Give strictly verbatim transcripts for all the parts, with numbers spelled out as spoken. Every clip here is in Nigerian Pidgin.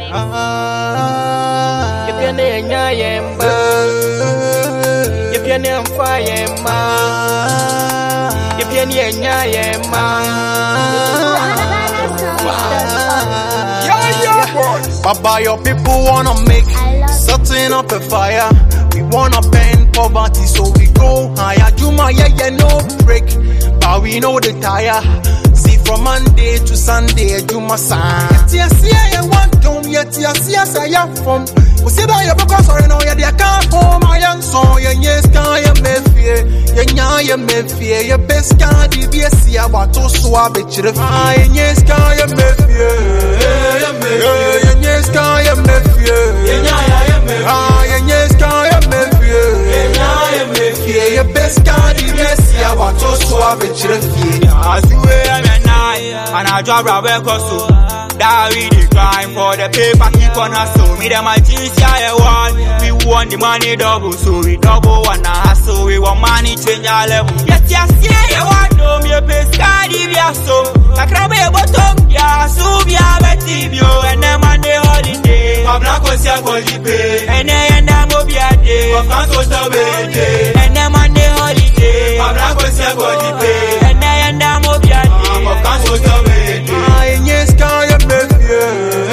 If you're near Yamba, if you're near Fire, if you're near Yamba, Baba, your people wanna make setting up a fire. We wanna bend poverty, so we go higher. Juma, yeah, yeah, no break, but we know the tire. See from Monday to Sunday, Juma sign. Yes, yes, yeah, one don't yet, yes, yes, I am from. We see that you're because I know you're the car home. I am so, yeah, yes, can you me fear? Yeah, you me fear. Your best can be a see about to swab it. Ah, yes, can you me fear? Yeah, yes, can you me fear? Ah, yes, can you me fear? Yeah, your best can be a see about to swab it. I see where I'm at night, and I drop a record so that we decline for the paper keep on hustle. Me them my jeans, yeah, one. We want the money double, so we double one hustle. We want money change our level. Yes, yes, yeah, you want no me a best card if you so. I grab a bottom, yeah, so we have a T V, and then Monday holiday. I'm not going to holiday, and then I'm over day. I'm not going to holiday, and then Monday holiday. I'm not going to holiday, and then I'm over day. I'm not going to holiday. Ah, yes, can you me fear?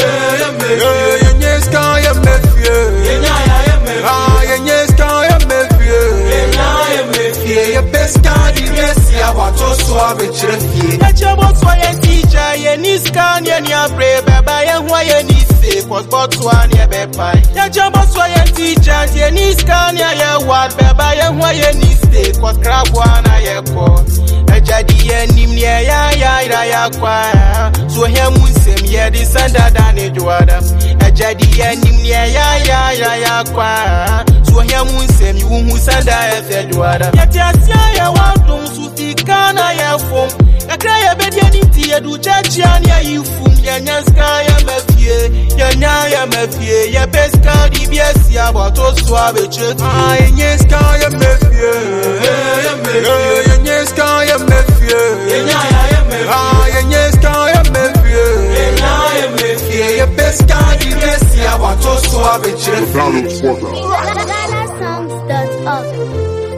Yes, can you me fear? Ah, yes, can you me fear? Yeah, your best can be yes, yeah, what to swab it. let your boss for your teacher, your niece can, your brave, baby, and why you need safe, was but one, your baby. Let your boss for your teacher, your niece can, your what, baby, and why you need safe, was crab one, I call. A jadi and him near ya, ya, ya, ya, so him will same year, the Sanda than a Joada. A jadi and him near ya, ya, ya, ya, so him will same you who send a Joada. Yet, yes, I want to speak, can I have from a cry a bed, you do church, and you fool, your sky, I'm a fear, your nya, I'm a fear, your best card, yes, ya, but also have a church. Ah, yes, can you me fear? Yes, can you me fear? Ah, yes, can you me fear? Yeah, your best can be yes, yeah, what to swab it. Ghana songs dot org